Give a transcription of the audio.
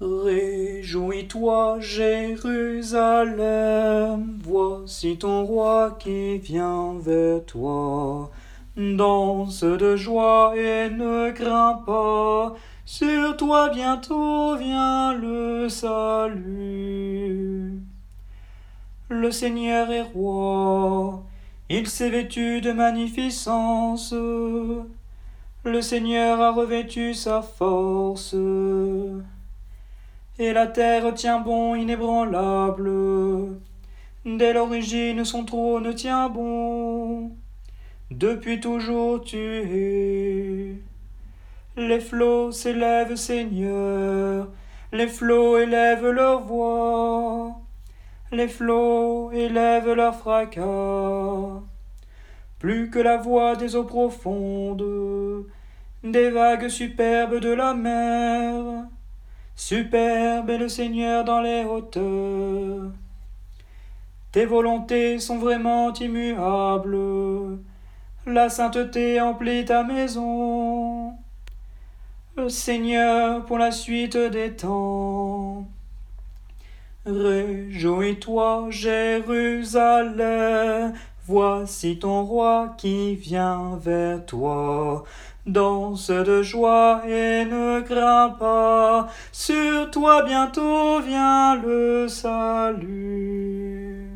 Réjouis-toi, Jérusalem, voici ton roi qui vient vers toi. Danse de joie et ne crains pas, sur toi bientôt vient le salut. Le Seigneur est roi, il s'est vêtu de magnificence. Le Seigneur a revêtu sa force. Et la terre tient bon inébranlable. Dès l'origine son trône tient bon. Depuis toujours tu es. Les flots s'élèvent, Seigneur. Les flots élèvent leur voix. Les flots élèvent leur fracas. Plus que la voix des eaux profondes, des vagues superbes de la mer. Superbe est le Seigneur dans les hauteurs. Tes volontés sont vraiment immuables. La sainteté emplit ta maison. Le Seigneur pour la suite des temps. Réjouis-toi, Jérusalem, voici ton roi qui vient vers toi. Danse de joie et ne crains pas, sur toi bientôt vient le salut.